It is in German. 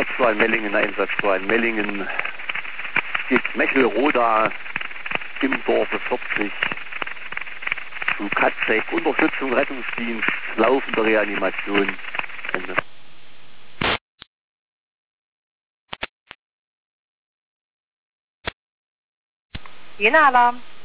Einsatzwahl Mellingen, Einsatzwahl Mellingen. Geht Mechelroda im Dorfe 40 zu Katzek. Unterstützung, Rettungsdienst, laufende Reanimation. Ende. Jena-Alarm.